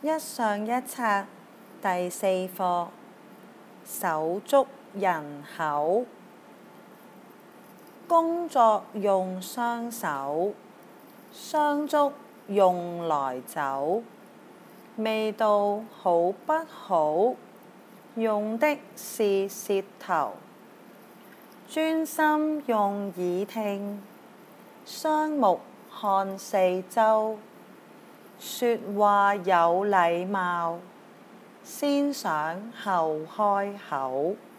一上一冊第四課，手足人口。工作用雙手，雙足用來走。味道好不好？用的是舌頭。專心用耳聽，雙目看四周。說話有禮貌，先想後開口。